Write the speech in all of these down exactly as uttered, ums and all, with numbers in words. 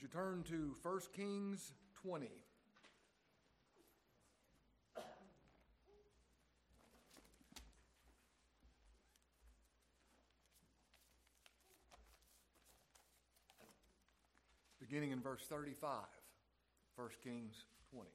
you turn to First Kings twenty? Beginning in verse thirty-five, First Kings twenty.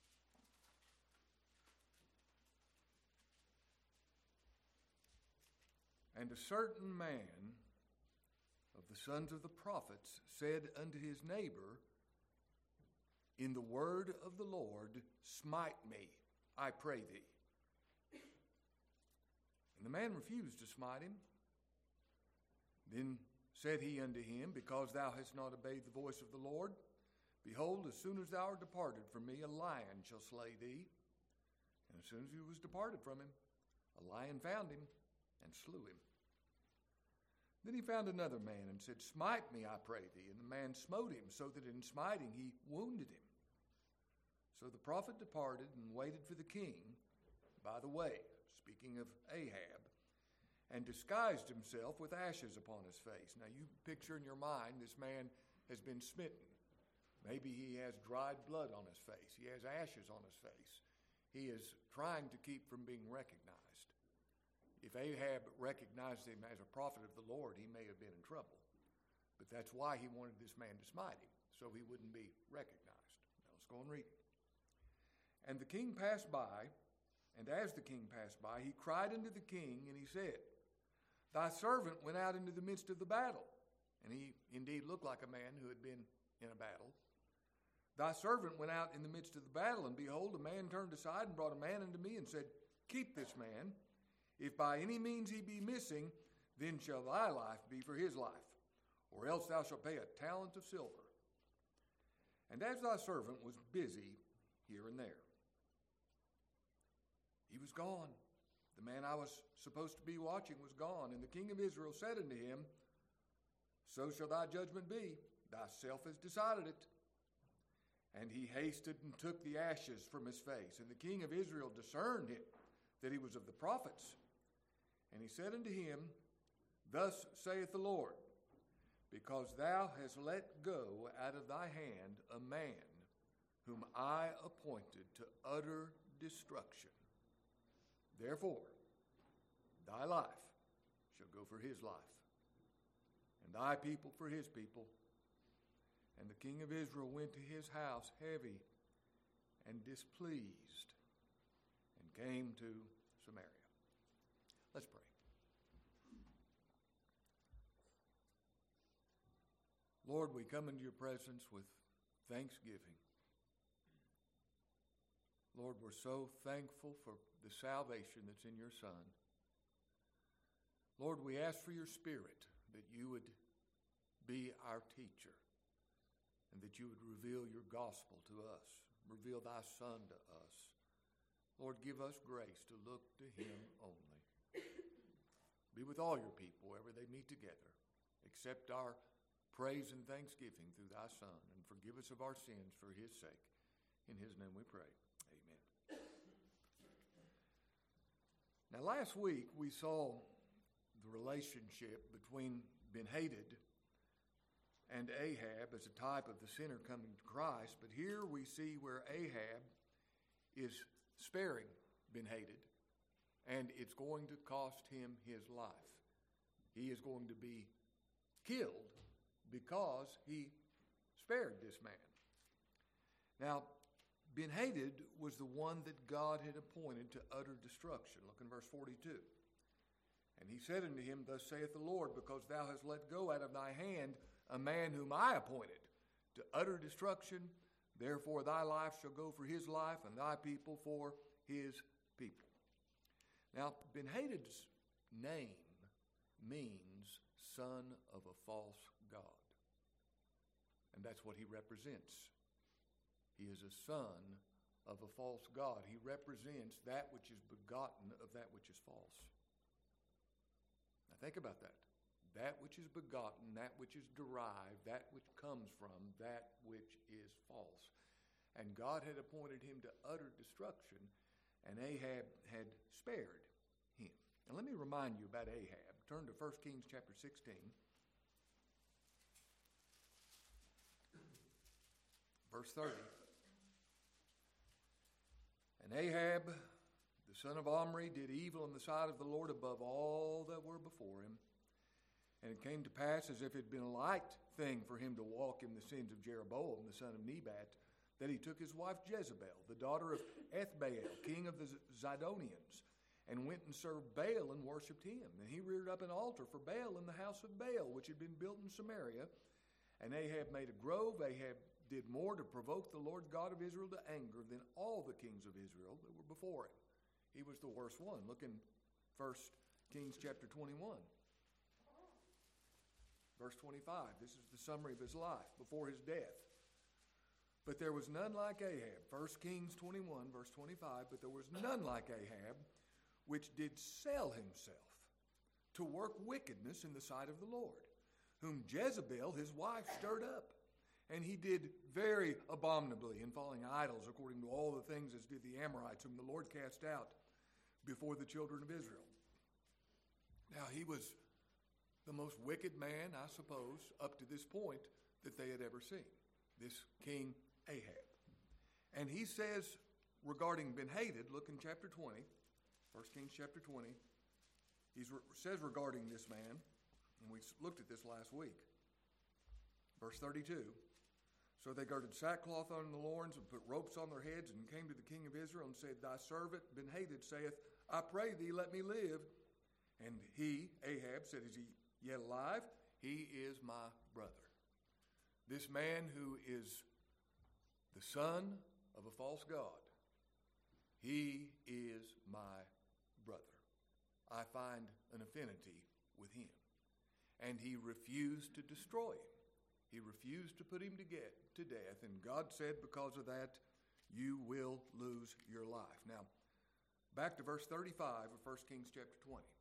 And a certain man of the sons of the prophets said unto his neighbor, in the word of the Lord, smite me, I pray thee. And the man refused to smite him. Then said he unto him, because thou hast not obeyed the voice of the Lord, behold, as soon as thou art departed from me, a lion shall slay thee. And as soon as he was departed from him, a lion found him and slew him. Then he found another man and said, smite me, I pray thee. And the man smote him, so that in smiting he wounded him. So the prophet departed and waited for the king by the way, speaking of Ahab, and disguised himself with ashes upon his face. Now you picture in your mind this man has been smitten. Maybe he has dried blood on his face. He has ashes on his face. He is trying to keep from being recognized. If Ahab recognized him as a prophet of the Lord, he may have been in trouble. But that's why he wanted this man to smite him, so he wouldn't be recognized. Now let's go and read it. And the king passed by, and as the king passed by, he cried unto the king, and he said, thy servant went out into the midst of the battle. And he indeed looked like a man who had been in a battle. Thy servant went out in the midst of the battle, and behold, a man turned aside and brought a man unto me and said, keep this man. If by any means he be missing, then shall thy life be for his life, or else thou shalt pay a talent of silver. And as thy servant was busy here and there, he was gone. The man I was supposed to be watching was gone. And the king of Israel said unto him, so shall thy judgment be. Thyself hast decided it. And he hasted and took the ashes from his face. And the king of Israel discerned him, that he was of the prophets. And he said unto him, thus saith the Lord, because thou hast let go out of thy hand a man whom I appointed to utter destruction. Therefore, thy life shall go for his life, and thy people for his people. And the king of Israel went to his house heavy and displeased, and came to Samaria. Let's pray. Lord, we come into your presence with thanksgiving. Lord, we're so thankful for the salvation that's in your Son. Lord, we ask for your Spirit, that you would be our teacher, and that you would reveal your gospel to us, reveal thy Son to us. Lord, give us grace to look to him only. Be with all your people wherever they meet together. Accept our praise and thanksgiving through thy Son, and forgive us of our sins for his sake. In his name we pray. Amen. Now last week we saw the relationship between Ben-Hadad and Ahab as a type of the sinner coming to Christ. But here we see where Ahab is sparing Ben-Hadad, and it's going to cost him his life. He is going to be killed because he spared this man. Now, Ben-Hadad was the one that God had appointed to utter destruction. Look in verse forty-two. And he said unto him, thus saith the Lord, because thou hast let go out of thy hand a man whom I appointed to utter destruction, therefore thy life shall go for his life, and thy people for his people. Now, Ben-Hadad's name means son of a false god. And that's what he represents. He is a son of a false god. He represents that which is begotten of that which is false. Now think about that. That which is begotten, that which is derived, that which comes from, that which is false. And God had appointed him to utter destruction, and Ahab had spared him. And let me remind you about Ahab. Turn to First Kings chapter sixteen. verse thirty. And Ahab, the son of Omri, did evil in the sight of the Lord above all that were before him. And it came to pass, as if it had been a light thing for him to walk in the sins of Jeroboam, the son of Nebat, that he took his wife Jezebel, the daughter of Ethbaal, king of the Zidonians, and went and served Baal and worshipped him. And he reared up an altar for Baal in the house of Baal, which had been built in Samaria. And Ahab made a grove. Ahab did more to provoke the Lord God of Israel to anger than all the kings of Israel that were before him. He was the worst one. Look in First Kings chapter twenty-one. Verse twenty-five. This is the summary of his life before his death. But there was none like Ahab. First Kings twenty-one, verse twenty-five. But there was none like Ahab, which did sell himself to work wickedness in the sight of the Lord, whom Jezebel his wife stirred up. And he did very abominably in following idols, according to all the things as did the Amorites, whom the Lord cast out before the children of Israel. Now he was the most wicked man, I suppose, up to this point that they had ever seen, this King Ahab. And he says regarding Ben-Hadad, look in chapter twenty, First Kings chapter twenty, he re- says regarding this man, and we looked at this last week, verse thirty-two, so they girded sackcloth on the loins and put ropes on their heads and came to the king of Israel and said, Thy servant Ben-Hadad saith, I pray thee, let me live. And he, Ahab, said, Is he yet alive? He is my brother. This man who is the son of a false god, he is my brother. I find an affinity with him. And he refused to destroy him. He refused to put him to, get, to death. And God said, because of that, you will lose your life. Now, back to verse thirty-five of First Kings chapter twenty.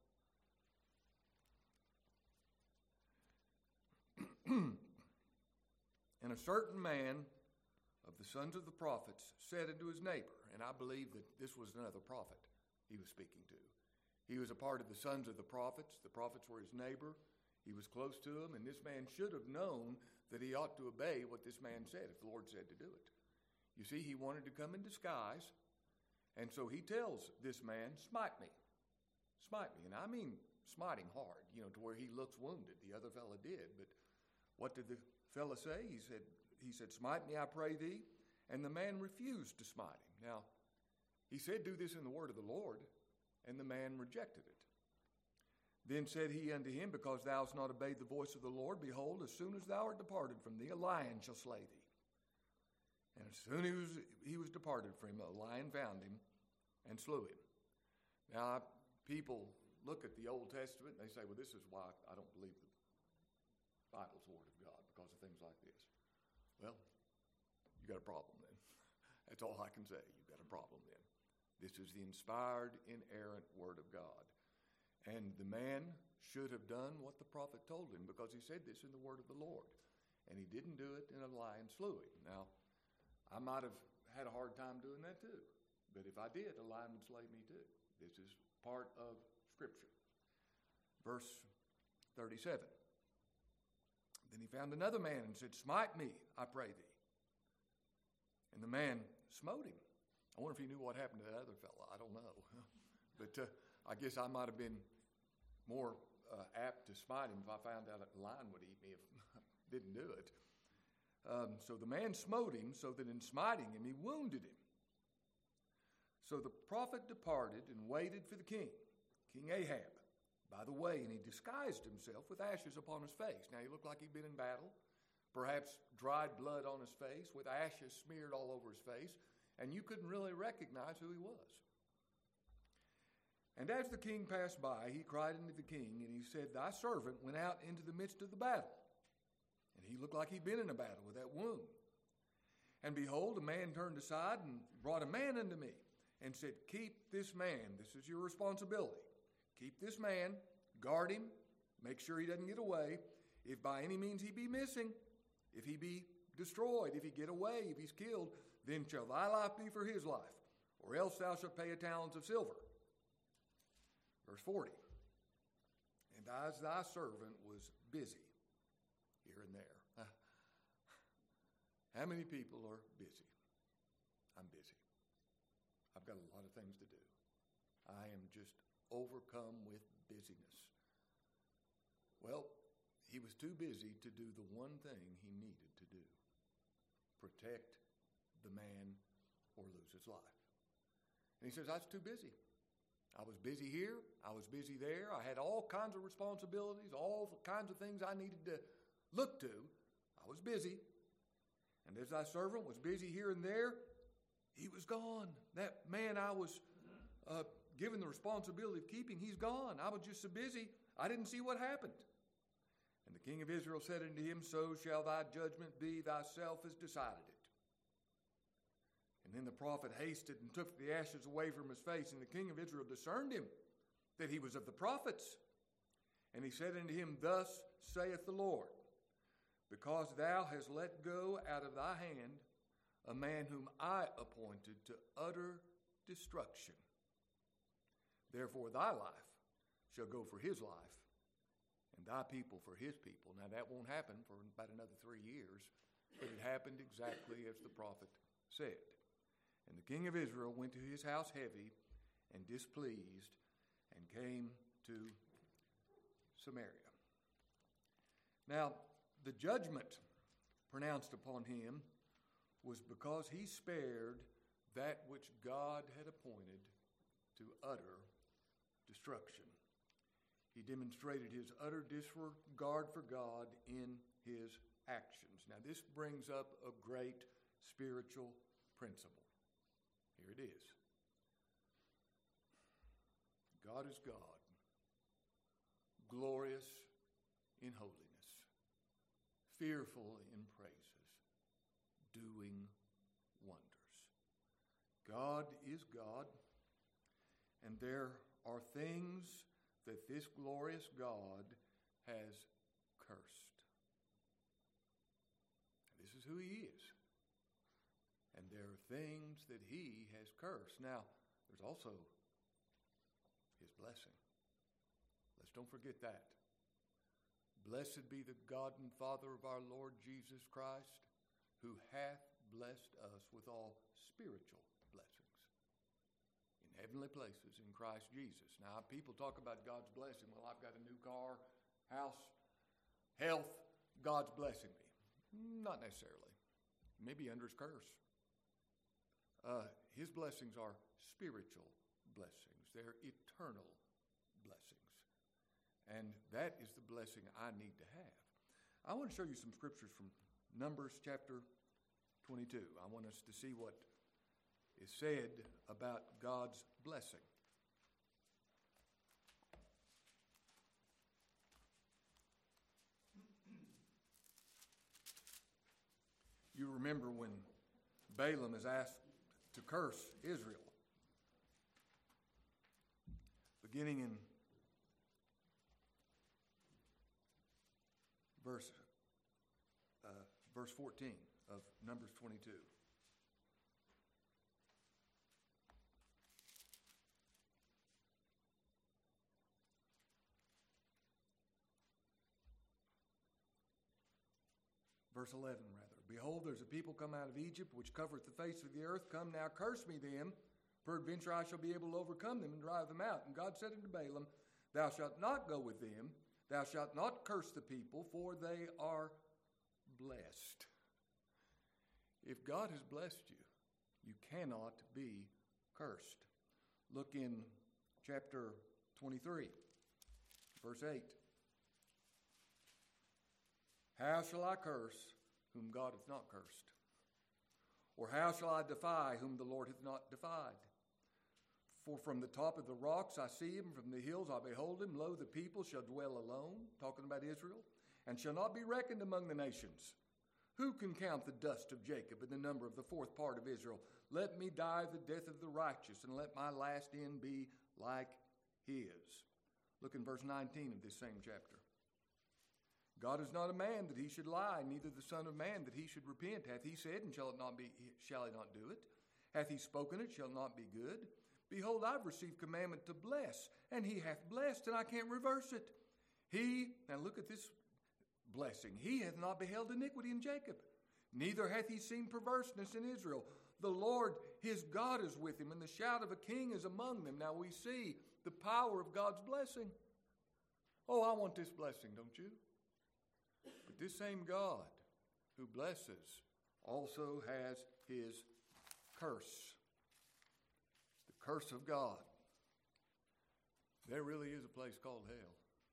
And a certain man of the sons of the prophets said unto his neighbor, and I believe that this was another prophet he was speaking to. He was a part of the sons of the prophets. The prophets were his neighbor. He was close to him, and this man should have known that he ought to obey what this man said if the Lord said to do it. You see, he wanted to come in disguise, and so he tells this man, smite me. Smite me. And I mean smiting hard, you know, to where he looks wounded. The other fella did, but what did the fella say? He said, he said, smite me, I pray thee. And the man refused to smite him. Now, he said, do this in the word of the Lord, and the man rejected it. Then said he unto him, because thou hast not obeyed the voice of the Lord, behold, as soon as thou art departed from thee, a lion shall slay thee. And as soon as he was, he was departed from him, a lion found him and slew him. Now, people look at the Old Testament and they say, well, this is why I don't believe the Bible's the Word of God, because of things like this. Well, you got a problem then. That's all I can say. You got a problem then. This is the inspired, inerrant Word of God. And the man should have done what the prophet told him, because he said this in the word of the Lord. And he didn't do it, and a lion slew him. Now, I might have had a hard time doing that too. But if I did, a lion would slay me too. This is part of Scripture. Verse thirty-seven. Then he found another man and said, smite me, I pray thee. And the man smote him. I wonder if he knew what happened to that other fellow. I don't know. But uh, I guess I might have been more uh, apt to smite him if I found out a lion would eat me if I didn't do it. Um, so the man smote him, so that in smiting him he wounded him. So the prophet departed and waited for the king, King Ahab, by the way, and he disguised himself with ashes upon his face. Now he looked like he'd been in battle, perhaps dried blood on his face, with ashes smeared all over his face, and you couldn't really recognize who he was. And as the king passed by, he cried unto the king, and he said, Thy servant went out into the midst of the battle. And he looked like he'd been in a battle with that wound. And behold, a man turned aside and brought a man unto me, and said, Keep this man. This is your responsibility. Keep this man, guard him, make sure he doesn't get away. If by any means he be missing, if he be destroyed, if he get away, if he's killed, then shall thy life be for his life, or else thou shalt pay a talent of silver. Verse forty. And as thy servant was busy here and there, How many people are busy? I'm busy. I've got a lot of things to do. I am just overcome with busyness. Well, he was too busy to do the one thing he needed to do: protect the man or lose his life. And he says, I was too busy. I was busy here. I was busy there. I had all kinds of responsibilities, all kinds of things I needed to look to. I was busy. And as thy servant was busy here and there, he was gone. That man I was uh, given the responsibility of keeping, he's gone. I was just so busy, I didn't see what happened. And the king of Israel said unto him, So shall thy judgment be, thyself has decided it. And then the prophet hasted and took the ashes away from his face, and the king of Israel discerned him, that he was of the prophets. And he said unto him, Thus saith the Lord, because thou hast let go out of thy hand a man whom I appointed to utter destruction. Therefore thy life shall go for his life, and thy people for his people. Now that won't happen for about another three years, but it happened exactly as the prophet said. And the king of Israel went to his house heavy and displeased, and came to Samaria. Now, the judgment pronounced upon him was because he spared that which God had appointed to utter destruction. He demonstrated his utter disregard for God in his actions. Now, this brings up a great spiritual principle. Here it is. God is God, glorious in holiness, fearful in praises, doing wonders. God is God, and there are things that this glorious God has cursed. This is who he is. And there are things that he has cursed. Now, there's also his blessing. Let's don't forget that. Blessed be the God and Father of our Lord Jesus Christ, who hath blessed us with all spiritual blessings in heavenly places in Christ Jesus. Now, people talk about God's blessing. Well, I've got a new car, house, health. God's blessing me. Not necessarily. Maybe under his curse. Uh, his blessings are spiritual blessings. They're eternal blessings. And that is the blessing I need to have. I want to show you some scriptures from Numbers chapter twenty-two. I want us to see what is said about God's blessing. You remember when Balaam is asked to curse Israel. Beginning in verse uh, verse fourteen of Numbers twenty-two. Verse eleven, rather. Behold, there's a people come out of Egypt, which covereth the face of the earth. Come now, curse me them. Peradventure I shall be able to overcome them and drive them out. And God said unto Balaam, Thou shalt not go with them. Thou shalt not curse the people, for they are blessed. If God has blessed you, you cannot be cursed. Look in chapter twenty-three, verse eight. How shall I curse whom God hath not cursed? Or how shall I defy whom the Lord hath not defied? For from the top of the rocks I see him, from the hills I behold him. Lo, the people shall dwell alone, talking about Israel, and shall not be reckoned among the nations. Who can count the dust of Jacob and the number of the fourth part of Israel? Let me die the death of the righteous, and let my last end be like his. Look in verse nineteen of this same chapter. God is not a man that he should lie, neither the Son of Man that he should repent. Hath he said, and shall it not be? Shall he not do it? Hath he spoken it? Shall it not be good? Behold, I've received commandment to bless, and he hath blessed, and I can't reverse it. He, now look at this blessing. He hath not beheld iniquity in Jacob, Neither hath he seen perverseness in Israel. The Lord his God is with him, and the shout of a king is among them. Now we see the power of God's blessing. Oh, I want this blessing, don't you? But this same God who blesses also has his curse. The curse of God. There really is a place called hell.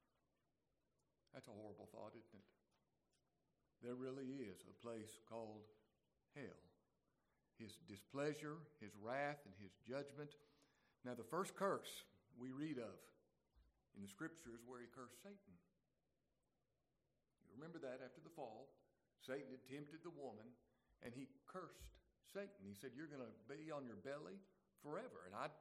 That's a horrible thought, isn't it? There really is a place called hell. His displeasure, his wrath, and his judgment. Now, the first curse we read of in the Scriptures where he cursed Satan. You remember that after the fall, Satan had tempted the woman, and he cursed Satan. He said, you're going to be on your belly forever. And I,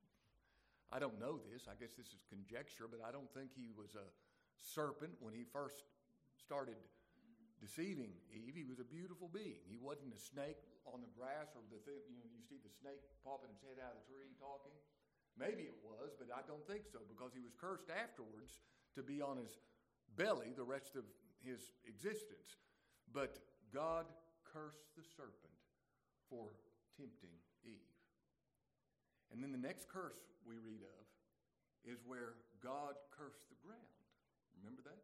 I don't know this. I guess this is conjecture, but I don't think he was a serpent when he first started deceiving Eve. He was a beautiful being. He wasn't a snake on the grass, or the thing, you know, you see the snake popping its head out of the tree talking. Maybe it was, but I don't think so, because he was cursed afterwards to be on his belly the rest of his existence. But God cursed the serpent for tempting Eve. And then the next curse we read of is where God cursed the ground. Remember that?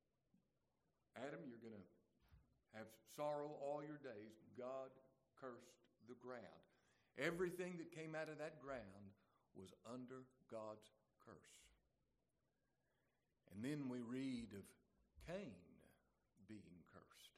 Adam, you're going to have sorrow all your days. God cursed the ground. Everything that came out of that ground was under God's curse. And then we read of Cain being cursed.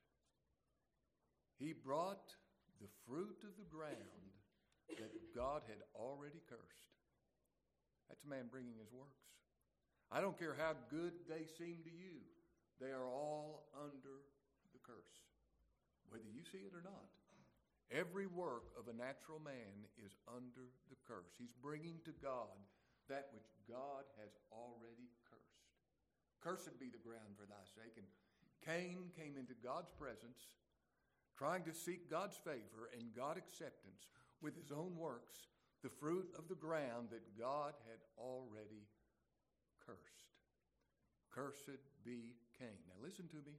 He brought the fruit of the ground that God had already cursed. That's a man bringing his works. I don't care how good they seem to you. They are all under the curse, whether you see it or not. Every work of a natural man is under the curse. He's bringing to God that which God has already cursed. Cursed be the ground for thy sake. And Cain came into God's presence, trying to seek God's favor and God's acceptance with his own works, the fruit of the ground that God had already cursed. Cursed be Cain. Now listen to me.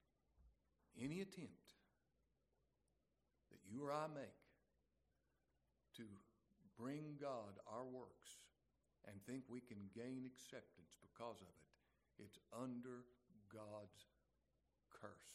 Any attempt that you or I make to bring God our works and think we can gain acceptance because of it, it's under God's curse.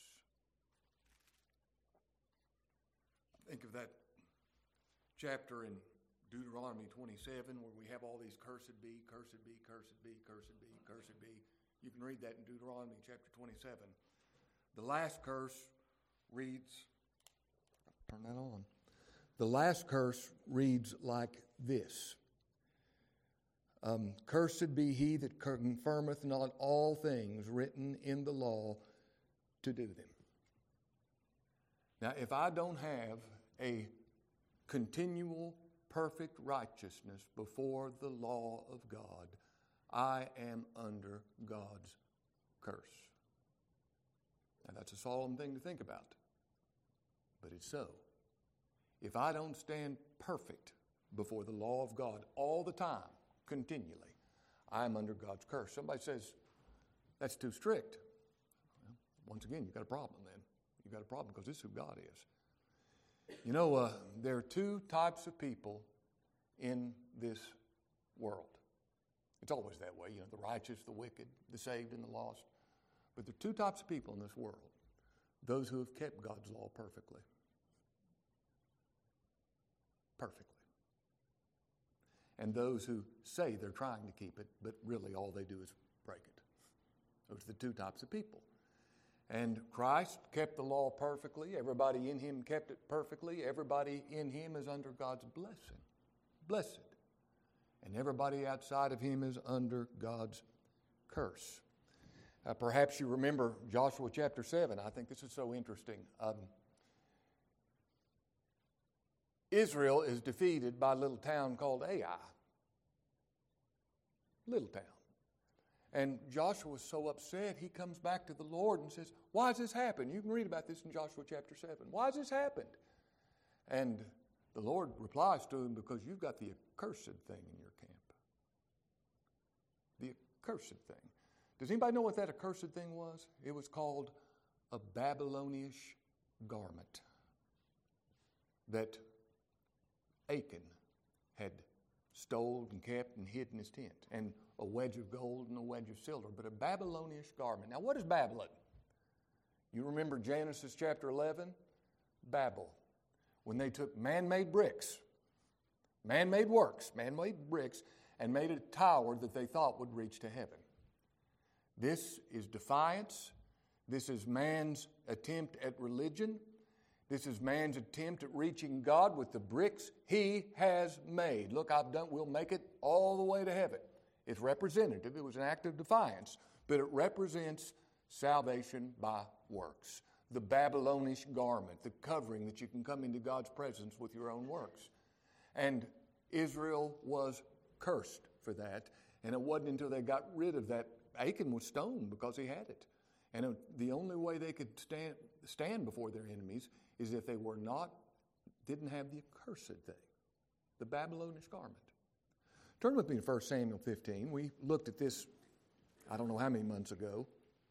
Think of that chapter in Deuteronomy twenty-seven where we have all these cursed be, cursed be, cursed be, cursed be, cursed be. You can read that in Deuteronomy chapter twenty-seven. The last curse reads, turn that on. The last curse reads like this. Um, Cursed be he that confirmeth not all things written in the law to do them. Now, if I don't have a continual, perfect righteousness before the law of God, I am under God's curse. Now, that's a solemn thing to think about, but it's so. If I don't stand perfect before the law of God all the time, continually, I'm under God's curse. Somebody says, that's too strict. Well, once again, you've got a problem then. You've got a problem because this is who God is. You know, uh, there are two types of people in this world. It's always that way, you know, the righteous, the wicked, the saved, and the lost. But there are two types of people in this world. Those who have kept God's law perfectly. Perfectly. And those who say they're trying to keep it, but really all they do is break it. Those are the two types of people. And Christ kept the law perfectly. Everybody in him kept it perfectly. Everybody in him is under God's blessing. Blessed. And everybody outside of him is under God's curse. Uh, perhaps you remember Joshua chapter seven. I think this is so interesting. Um, Israel is defeated by a little town called Ai. Little town. And Joshua is so upset, he comes back to the Lord and says, why has this happened? You can read about this in Joshua chapter seven. Why has this happened? And the Lord replies to him, because you've got the accursed thing in your camp. The accursed thing. Does anybody know what that accursed thing was? It was called a Babylonish garment. that Achan had stole and kept and hid in his tent, and a wedge of gold and a wedge of silver, but a Babylonish garment. Now, what is Babylon? You remember Genesis chapter eleven? Babel. When they took man-made bricks, man-made works, man-made bricks, and made a tower that they thought would reach to heaven. This is defiance. This is man's attempt at religion. This is man's attempt at reaching God with the bricks he has made. Look, I've done, we'll make it all the way to heaven. It's representative. It was an act of defiance, but it represents salvation by works. The Babylonish garment, the covering that you can come into God's presence with your own works. And Israel was cursed for that, and it wasn't until they got rid of that. Achan was stoned because he had it. And the only way they could stand, stand before their enemies is if they were not, didn't have the accursed thing, the Babylonish garment. Turn with me to First Samuel fifteen. We looked at this, I don't know how many months ago.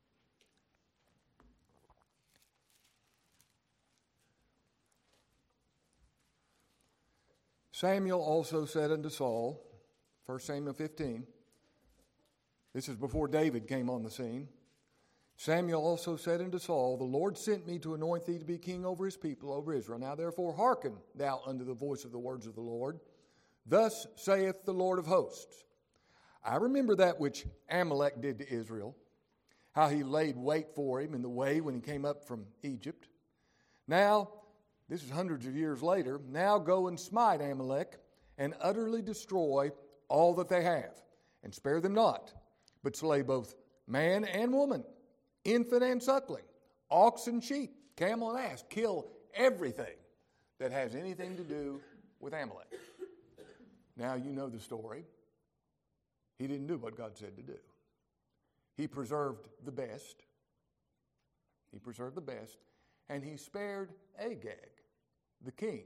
Samuel also said unto Saul, First Samuel fifteen, this is before David came on the scene. Samuel also said unto Saul, the Lord sent me to anoint thee to be king over his people, over Israel. Now therefore hearken thou unto the voice of the words of the Lord. Thus saith the Lord of hosts, I remember that which Amalek did to Israel, how he laid wait for him in the way when he came up from Egypt. Now, this is hundreds of years later, now go and smite Amalek and utterly destroy all that they have, and spare them not, but slay both man and woman, infant and suckling, ox and sheep, camel and ass. Kill everything that has anything to do with Amalek. Now you know the story. He didn't do what God said to do. He preserved the best. He preserved the best. And he spared Agag, the king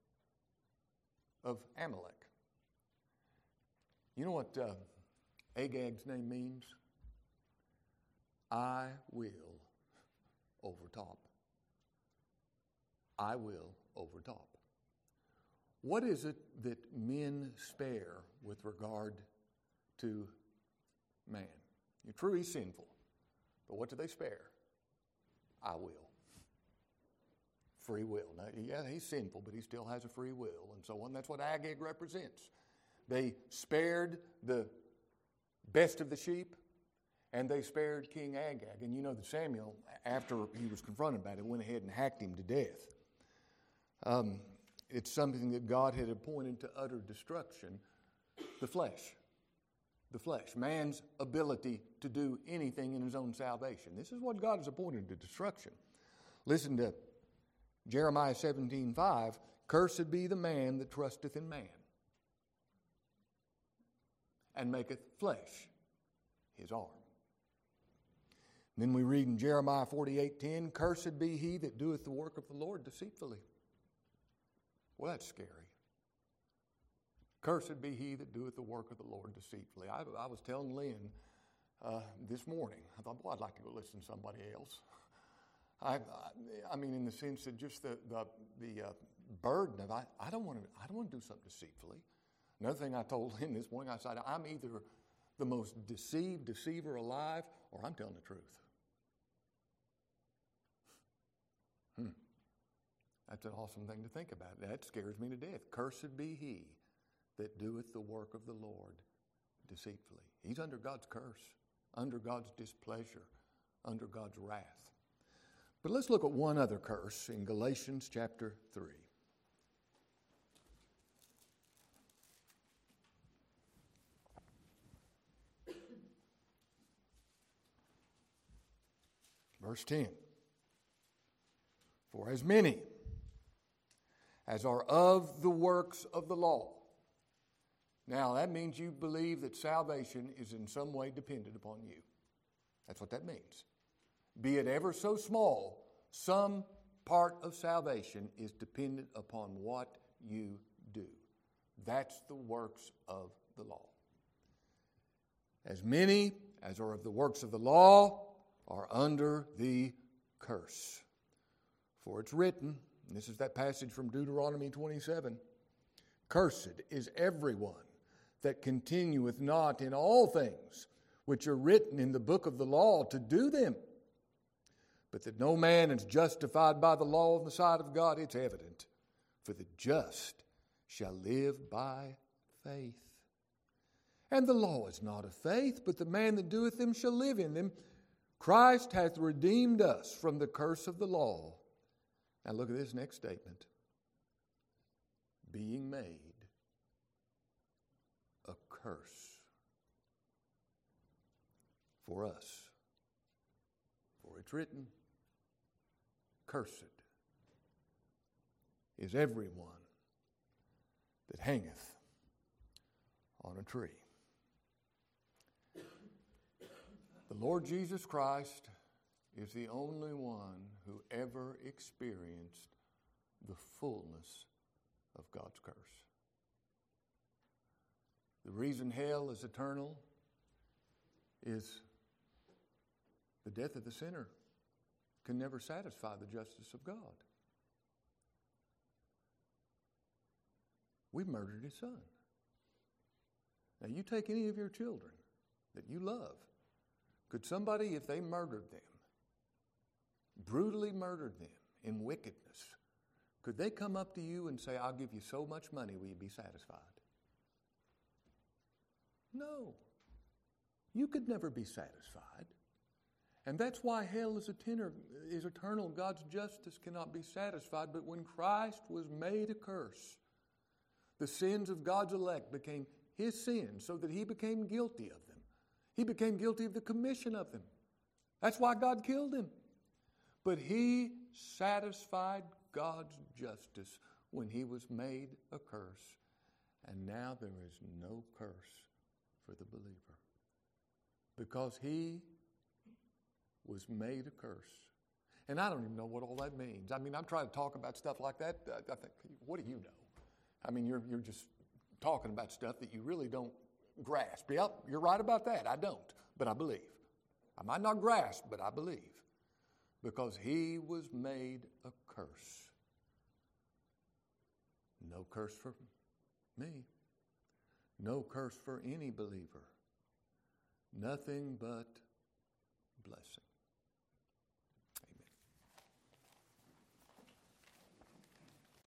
of Amalek. You know what uh, Agag's name means? I will overtop. I will overtop. What is it that men spare with regard to man? You're true, he's sinful. But what do they spare? I will. Free will. Now, yeah, he's sinful, but he still has a free will and so on. That's what Agag represents. They spared the best of the sheep, and they spared King Agag. And you know that Samuel, after he was confronted about it, went ahead and hacked him to death. Um, it's something that God had appointed to utter destruction, the flesh. The flesh, man's ability to do anything in his own salvation. This is what God has appointed to destruction. Listen to Jeremiah seventeen five, cursed be the man that trusteth in man, and maketh flesh his arm. And then we read in Jeremiah forty-eight ten, cursed be he that doeth the work of the Lord deceitfully. Well, that's scary. Cursed be he that doeth the work of the Lord deceitfully. I, I was telling Lynn uh, this morning, I thought, boy, I'd like to go listen to somebody else. I, I, I mean, in the sense that just the the, the uh, burden of I, I don't want to I don't want to do something deceitfully. Another thing I told him this morning, I said, I'm either the most deceived deceiver alive, or I'm telling the truth. Hmm. That's an awesome thing to think about. That scares me to death. Cursed be he that doeth the work of the Lord deceitfully. He's under God's curse, under God's displeasure, under God's wrath. But let's look at one other curse in Galatians chapter three. Verse ten. For as many as are of the works of the law. Now, that means you believe that salvation is in some way dependent upon you. That's what that means. Be it ever so small, some part of salvation is dependent upon what you do. That's the works of the law. As many as are of the works of the law are under the curse. For it's written, And this is that passage from Deuteronomy twenty-seven. Cursed is everyone that continueth not in all things which are written in the book of the law to do them. But that no man is justified by the law in the sight of God, it's evident. For the just shall live by faith. And the law is not of faith, but the man that doeth them shall live in them. Christ hath redeemed us from the curse of the law. Now look at this next statement. Being made a curse for us. For it's written, cursed is everyone that hangeth on a tree. The Lord Jesus Christ is the only one who ever experienced the fullness of God's curse. The reason hell is eternal is the death of the sinner can never satisfy the justice of God. We murdered his son. Now you take any of your children that you love. Could somebody, if they murdered them, brutally murdered them in wickedness, could they come up to you and say, I'll give you so much money, will you be satisfied? No. You could never be satisfied. And that's why hell is eternal. Is eternal. God's justice cannot be satisfied. But when Christ was made a curse, the sins of God's elect became his sins so that he became guilty of them. He became guilty of the commission of them. That's why God killed him. But he satisfied God's justice when he was made a curse. And now there is no curse for the believer. Because he was made a curse. And I don't even know what all that means. I mean, I'm trying to talk about stuff like that. I think, what do you know? I mean, you're, you're just talking about stuff that you really don't grasp. Yep, you're right about that. I don't, but I believe. I might not grasp, but I believe. Because he was made a curse. No curse for me. No curse for any believer. Nothing but blessing.